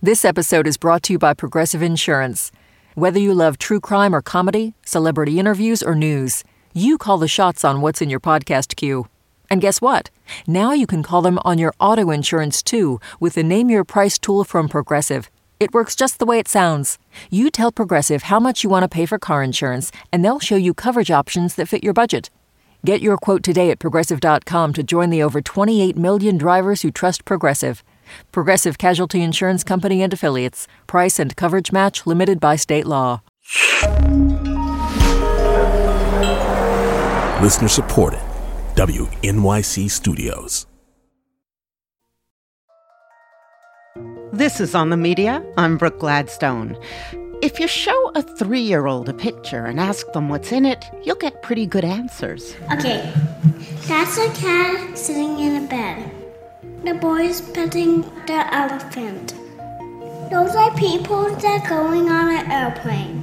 This episode is brought to you by Progressive Insurance. Whether you love true crime or comedy, celebrity interviews or news, you call the shots on what's in your podcast queue. And guess what? Now you can call them on your auto insurance too with the Name Your Price tool from Progressive. It works just the way it sounds. You tell Progressive how much you want to pay for car insurance, and they'll show you coverage options that fit your budget. Get your quote today at Progressive.com to join the over 28 million drivers who trust Progressive. Progressive Casualty Insurance Company and Affiliates. Price and coverage match limited by state law. Listener supported. WNYC Studios. This is On the Media. I'm Brooke Gladstone. If you show a 3-year-old a picture and ask them what's in it, you'll get pretty good answers. Okay, that's a cat sitting in a bed. The boy's petting the elephant. Those are people that are going on an airplane.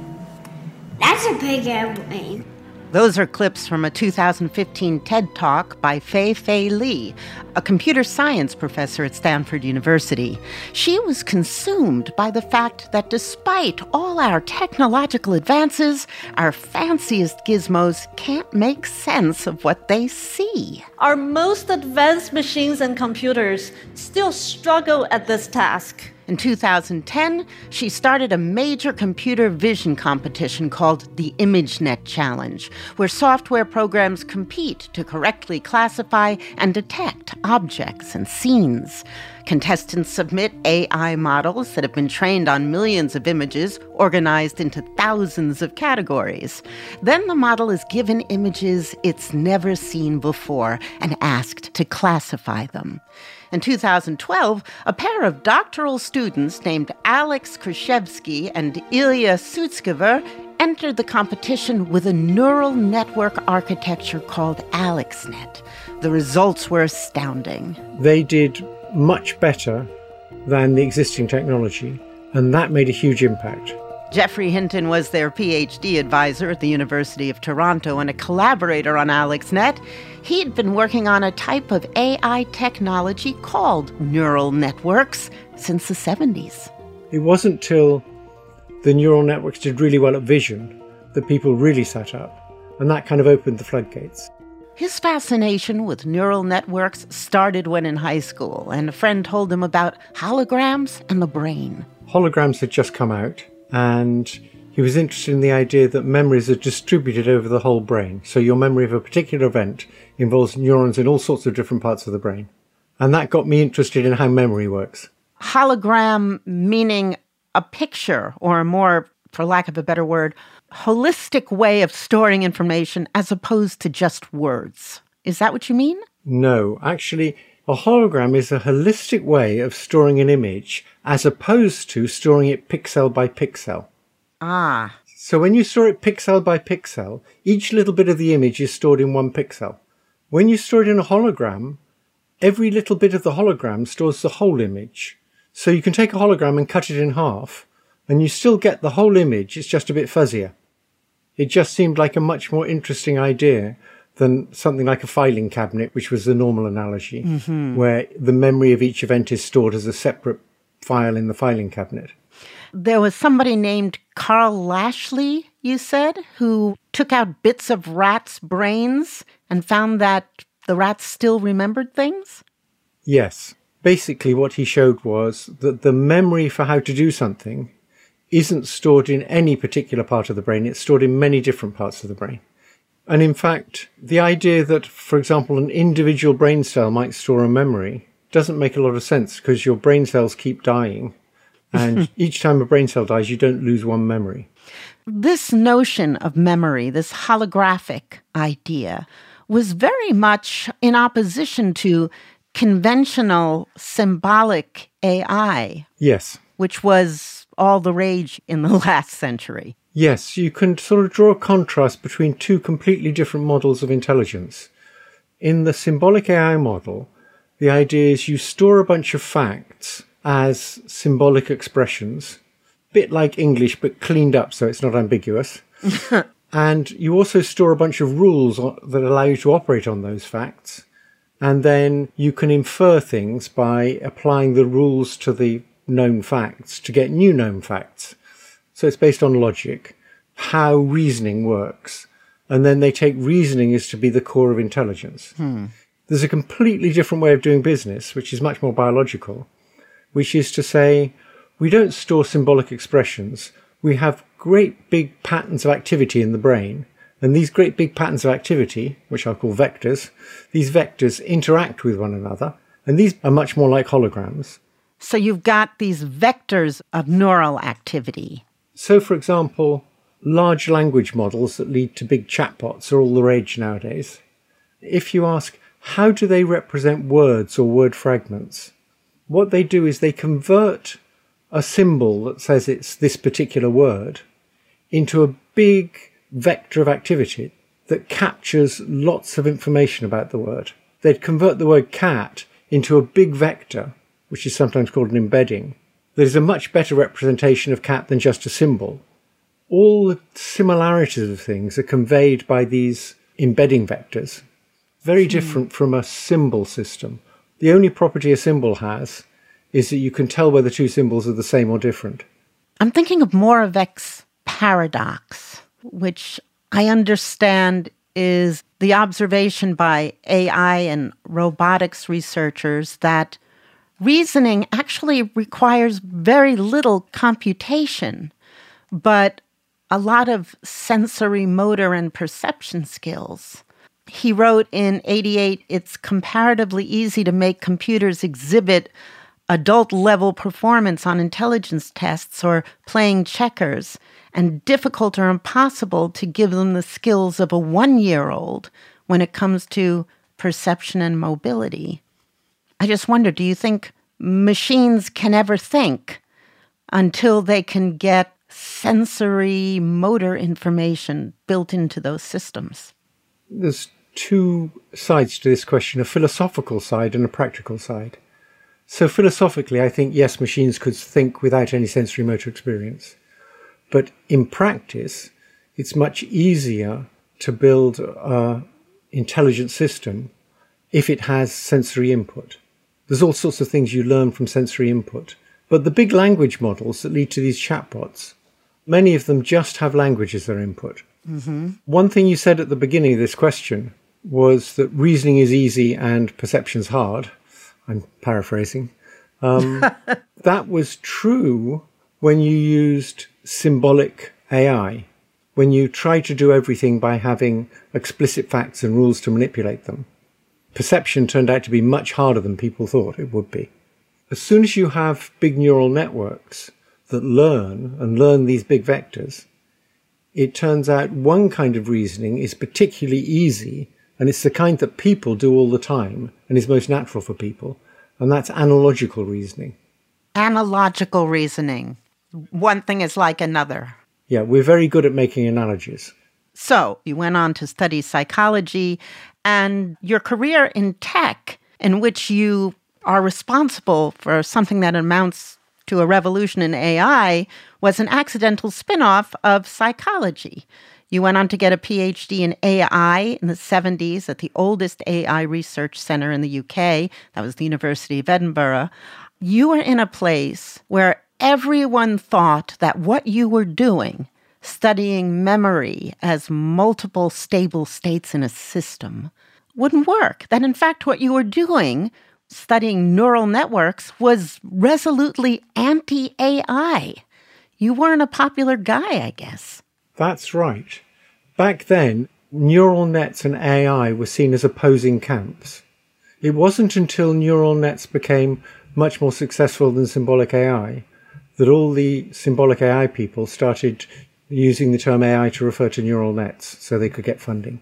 That's a big airplane. Those are clips from a 2015 TED Talk by Fei Li, a computer science professor at Stanford University. She was consumed by the fact that despite all our technological advances, our fanciest gizmos can't make sense of what they see. Our most advanced machines and computers still struggle at this task. In 2010, she started a major computer vision competition called the ImageNet Challenge, where software programs compete to correctly classify and detect objects and scenes. Contestants submit AI models that have been trained on millions of images, organized into thousands of categories. Then the model is given images it's never seen before and asked to classify them. In 2012, a pair of doctoral students named Alex Krizhevsky and Ilya Sutskever entered the competition with a neural network architecture called AlexNet. The results were astounding. They did much better than the existing technology, and that made a huge impact. Geoffrey Hinton was their PhD advisor at the University of Toronto and a collaborator on AlexNet. He'd been working on a type of AI technology called neural networks since the 70s. It wasn't till the neural networks did really well at vision that people really sat up, and that kind of opened the floodgates. His fascination with neural networks started when in high school, and a friend told him about holograms and the brain. Holograms had just come out, and he was interested in the idea that memories are distributed over the whole brain. So your memory of a particular event involves neurons in all sorts of different parts of the brain. And that got me interested in how memory works. Hologram meaning a picture, or a more, for lack of a better word, holistic way of storing information as opposed to just words. Is that what you mean? No, actually, a hologram is a holistic way of storing an image as opposed to storing it pixel by pixel. Ah. So when you store it pixel by pixel, each little bit of the image is stored in one pixel. When you store it in a hologram, every little bit of the hologram stores the whole image. So you can take a hologram and cut it in half, and you still get the whole image, it's just a bit fuzzier. It just seemed like a much more interesting idea than something like a filing cabinet, which was the normal analogy, where the memory of each event is stored as a separate file in the filing cabinet. There was somebody named Carl Lashley, you said, who took out bits of rats' brains and found that the rats still remembered things? Yes. Basically, what he showed was that the memory for how to do something isn't stored in any particular part of the brain. It's stored in many different parts of the brain. And in fact, the idea that, for example, an individual brain cell might store a memory doesn't make a lot of sense because your brain cells keep dying. And each time a brain cell dies, you don't lose one memory. This notion of memory, this holographic idea, was very much in opposition to conventional symbolic AI. Yes. Which was all the rage in the last century. Yes, you can sort of draw a contrast between two completely different models of intelligence. In the symbolic AI model, the idea is you store a bunch of facts as symbolic expressions, a bit like English but cleaned up so it's not ambiguous. And you also store a bunch of rules that allow you to operate on those facts. And then you can infer things by applying the rules to the known facts to get new known facts. So it's based on logic, how reasoning works. And then they take reasoning as to be the core of intelligence. There's a completely different way of doing business, which is much more biological, which is to say, we don't store symbolic expressions. We have great big patterns of activity in the brain. And these great big patterns of activity, which I'll call vectors, these vectors interact with one another. And these are much more like holograms. So you've got these vectors of neural activity. So, for example, large language models that lead to big chatbots are all the rage nowadays. If you ask, how do they represent words or word fragments? What they do is they convert a symbol that says it's this particular word into a big vector of activity that captures lots of information about the word. They'd convert the word cat into a big vector, which is sometimes called an embedding, that is a much better representation of cat than just a symbol. All the similarities of things are conveyed by these embedding vectors. Very different from a symbol system. The only property a symbol has is that you can tell whether two symbols are the same or different. I'm thinking of Moravec's paradox, which I understand is the observation by AI and robotics researchers that reasoning actually requires very little computation, but a lot of sensory, motor, and perception skills. He wrote in 88, it's comparatively easy to make computers exhibit adult-level performance on intelligence tests or playing checkers, and difficult or impossible to give them the skills of a 1-year-old when it comes to perception and mobility. I just wonder, do you think machines can ever think until they can get sensory motor information built into those systems? There's two sides to this question, a philosophical side and a practical side. So philosophically, I think, yes, machines could think without any sensory motor experience. But in practice, it's much easier to build an intelligent system if it has sensory input. There's all sorts of things you learn from sensory input. But the big language models that lead to these chatbots, many of them just have language as their input. One thing you said at the beginning of this question was that reasoning is easy and perception's hard. I'm paraphrasing. That was true when you used symbolic AI, when you tried to do everything by having explicit facts and rules to manipulate them. Perception turned out to be much harder than people thought it would be. As soon as you have big neural networks that learn these big vectors, it turns out one kind of reasoning is particularly easy, and it's the kind that people do all the time and is most natural for people, and that's analogical reasoning. Analogical reasoning. One thing is like another. Yeah, we're very good at making analogies. So you went on to study psychology, and your career in tech, in which you are responsible for something that amounts to a revolution in AI, was an accidental spin-off of psychology. You went on to get a PhD in AI in the 70s at the oldest AI research center in the UK. That was the University of Edinburgh. You were in a place where everyone thought that what you were doing, studying memory as multiple stable states in a system, wouldn't work. That in fact what you were doing, studying neural networks, was resolutely anti-AI. You weren't a popular guy, I guess. That's right. Back then, neural nets and AI were seen as opposing camps. It wasn't until neural nets became much more successful than symbolic AI that all the symbolic AI people started using the term AI to refer to neural nets so they could get funding.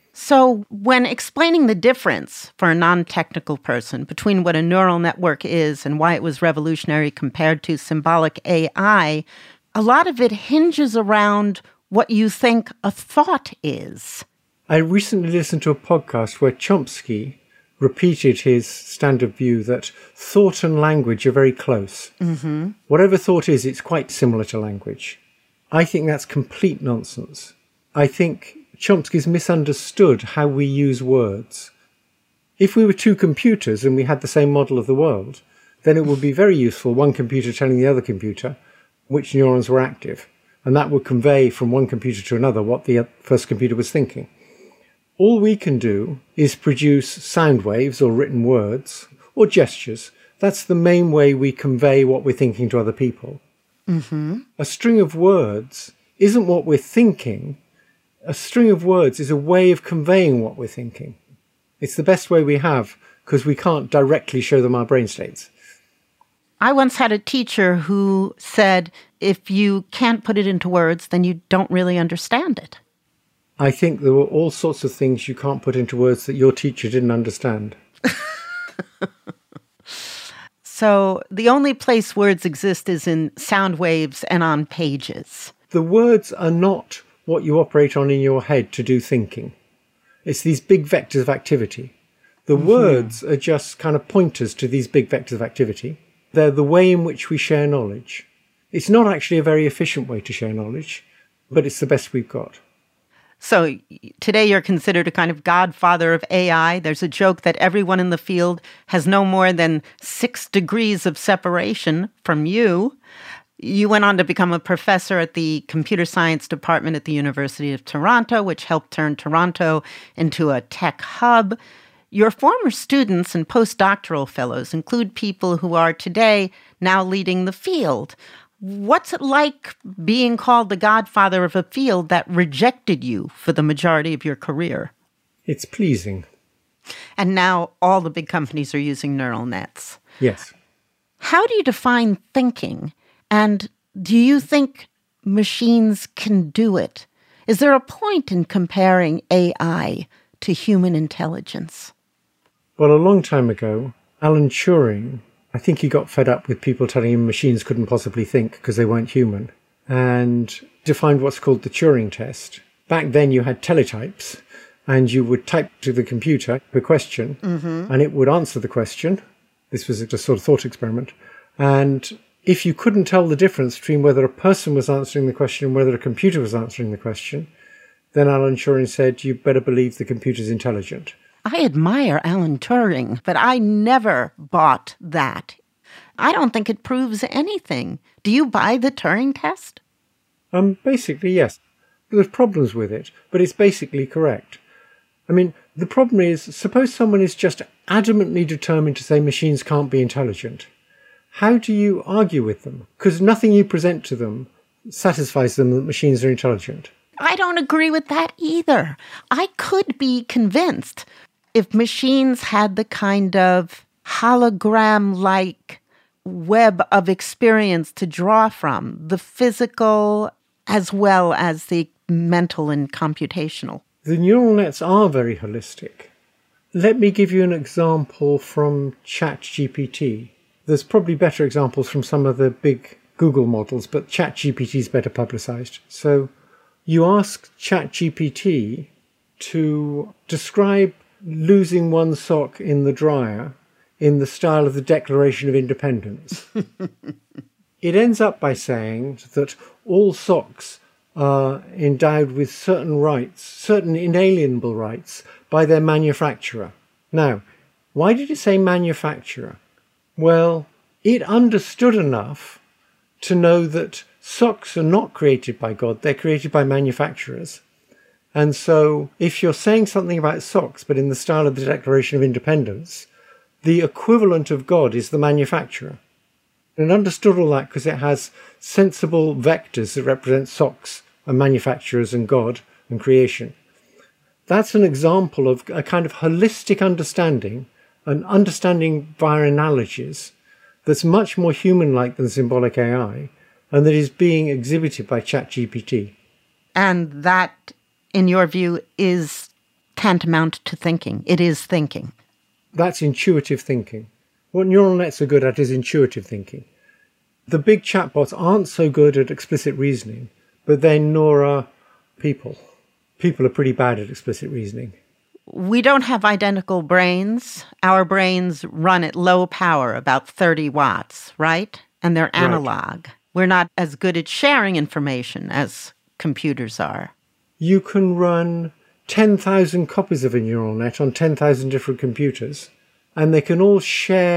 So when explaining the difference for a non-technical person between what a neural network is and why it was revolutionary compared to symbolic AI, a lot of it hinges around what you think a thought is. I recently listened to a podcast where Chomsky repeated his standard view that thought and language are very close. Whatever thought is, it's quite similar to language. I think that's complete nonsense. I think Chomsky's misunderstood how we use words. If we were two computers and we had the same model of the world, then it would be very useful, one computer telling the other computer which neurons were active. And that would convey from one computer to another what the first computer was thinking. All we can do is produce sound waves or written words or gestures. That's the main way we convey what we're thinking to other people. Mm-hmm. A string of words isn't what we're thinking. A string of words is a way of conveying what we're thinking. It's the best way we have because we can't directly show them our brain states. I once had a teacher who said, if you can't put it into words, then you don't really understand it. I think there were all sorts of things you can't put into words that your teacher didn't understand. So the only place words exist is in sound waves and on pages. The words are not what you operate on in your head to do thinking. It's these big vectors of activity. The words are just kind of pointers to these big vectors of activity. They're the way in which we share knowledge. It's not actually a very efficient way to share knowledge, but it's the best we've got. So today you're considered a kind of godfather of AI. There's a joke that everyone in the field has no more than 6 degrees of separation from you. You went on to become a professor at the computer science department at the University of Toronto, which helped turn Toronto into a tech hub. Your former students and postdoctoral fellows include people who are today now leading the field. What's it like being called the godfather of a field that rejected you for the majority of your career? It's pleasing. And now all the big companies are using neural nets. Yes. How do you define thinking? And do you think machines can do it? Is there a point in comparing AI to human intelligence? Well, a long time ago, Alan Turing, I think he got fed up with people telling him machines couldn't possibly think because they weren't human, and defined what's called the Turing test. Back then you had teletypes, and you would type to the computer a question, and it would answer the question. This was a sort of thought experiment. And if you couldn't tell the difference between whether a person was answering the question and whether a computer was answering the question, then Alan Turing said, you better believe the computer's intelligent. I admire Alan Turing, but I never bought that. I don't think it proves anything. Do you buy the Turing test? Basically, yes. There's problems with it, but it's basically correct. I mean, the problem is, suppose someone is just adamantly determined to say machines can't be intelligent. How do you argue with them? Because nothing you present to them satisfies them that machines are intelligent. I don't agree with that either. I could be convinced if machines had the kind of hologram-like web of experience to draw from, the physical as well as the mental and computational. The neural nets are very holistic. Let me give you an example from ChatGPT. There's probably better examples from some of the big Google models, but ChatGPT is better publicized. So you ask ChatGPT to describe losing one sock in the dryer in the style of the Declaration of Independence. It ends up by saying that all socks are endowed with certain rights, certain inalienable rights, by their manufacturer. Now, why did it say manufacturer? Well, it understood enough to know that socks are not created by God, they're created by manufacturers. And so if you're saying something about socks, but in the style of the Declaration of Independence, the equivalent of God is the manufacturer. And it understood all that because it has sensible vectors that represent socks and manufacturers and God and creation. That's an example of a kind of holistic understanding, an understanding via analogies, that's much more human-like than symbolic AI, and that is being exhibited by ChatGPT. And that, in your view, is tantamount to thinking. It is thinking. That's intuitive thinking. What neural nets are good at is intuitive thinking. The big chatbots aren't so good at explicit reasoning, but then nor are people. People are pretty bad at explicit reasoning. We don't have identical brains. Our brains run at low power, about 30 watts, right? And they're analog. Right. We're not as good at sharing information as computers are. You can run 10,000 copies of a neural net on 10,000 different computers, and they can all share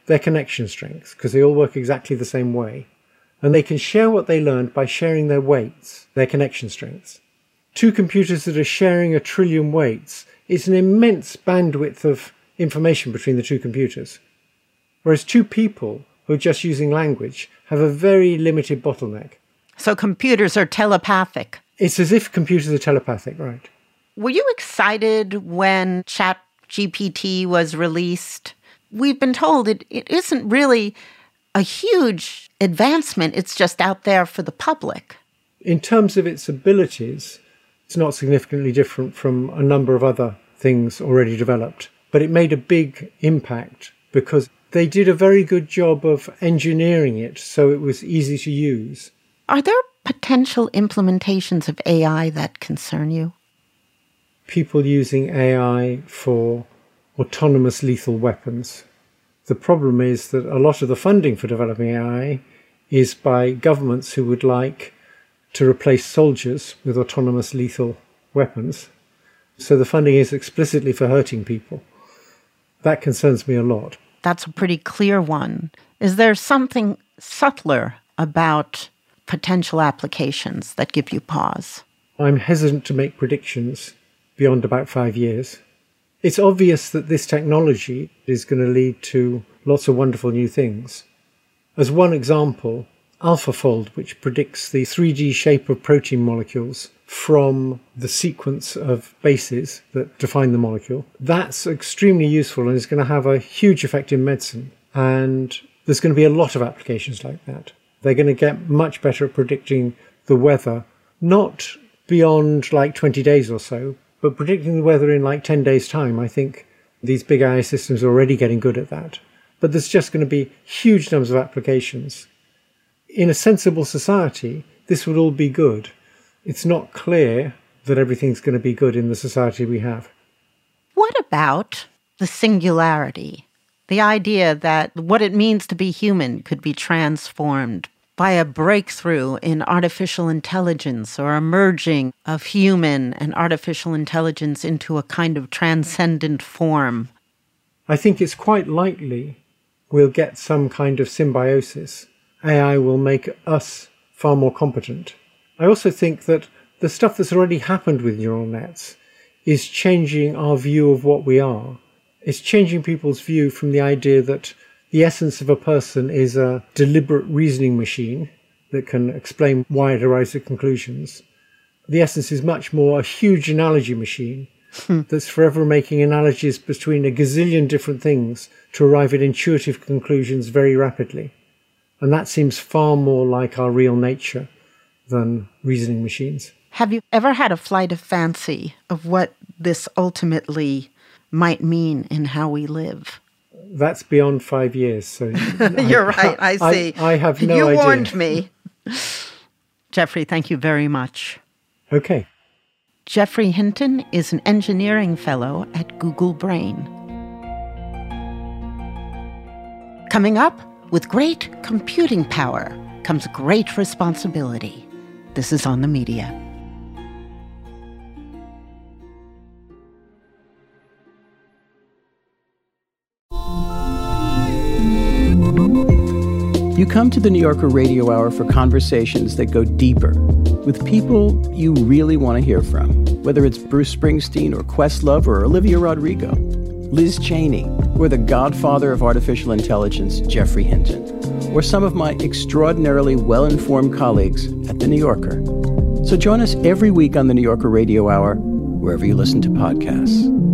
their connection strengths, because they all work exactly the same way. And they can share what they learned by sharing their weights, their connection strengths. Two computers that are sharing 1 trillion weights is an immense bandwidth of information between the two computers. Whereas two people who are just using language have a very limited bottleneck. So computers are telepathic. It's as if computers are telepathic, right? Were you excited when ChatGPT was released? We've been told it isn't really a huge advancement. It's just out there for the public. In terms of its abilities, it's not significantly different from a number of other things already developed. But it made a big impact because they did a very good job of engineering it so it was easy to use. Are there potential implementations of AI that concern you? People using AI for autonomous lethal weapons. The problem is that a lot of the funding for developing AI is by governments who would like to replace soldiers with autonomous lethal weapons. So the funding is explicitly for hurting people. That concerns me a lot. That's a pretty clear one. Is there something subtler about potential applications that give you pause? I'm hesitant to make predictions beyond about 5 years. It's obvious that this technology is going to lead to lots of wonderful new things. As one example, AlphaFold, which predicts the 3D shape of protein molecules from the sequence of bases that define the molecule, that's extremely useful and is going to have a huge effect in medicine. And there's going to be a lot of applications like that. They're going to get much better at predicting the weather, not beyond like 20 days or so, but predicting the weather in like 10 days' time. I think these big AI systems are already getting good at that. But there's just going to be huge numbers of applications. In a sensible society, this would all be good. It's not clear that everything's going to be good in the society we have. What about the singularity? The idea that what it means to be human could be transformed by a breakthrough in artificial intelligence or a merging of human and artificial intelligence into a kind of transcendent form. I think it's quite likely we'll get some kind of symbiosis. AI will make us far more competent. I also think that the stuff that's already happened with neural nets is changing our view of what we are. It's changing people's view from the idea that the essence of a person is a deliberate reasoning machine that can explain why it arrives at conclusions. The essence is much more a huge analogy machine that's forever making analogies between a gazillion different things to arrive at intuitive conclusions very rapidly. And that seems far more like our real nature than reasoning machines. Have you ever had a flight of fancy of what this ultimately might mean in how we live? That's beyond 5 years. So You're right, I see. I have no idea. You warned me. Jeffrey, thank you very much. Okay. Geoffrey Hinton is an engineering fellow at Google Brain. Coming up, with great computing power comes great responsibility. This is On the Media. You come to the New Yorker Radio Hour for conversations that go deeper with people you really want to hear from, whether it's Bruce Springsteen or Questlove or Olivia Rodrigo, Liz Cheney, or the godfather of artificial intelligence, Geoffrey Hinton, or some of my extraordinarily well-informed colleagues at The New Yorker. So join us every week on the New Yorker Radio Hour, wherever you listen to podcasts.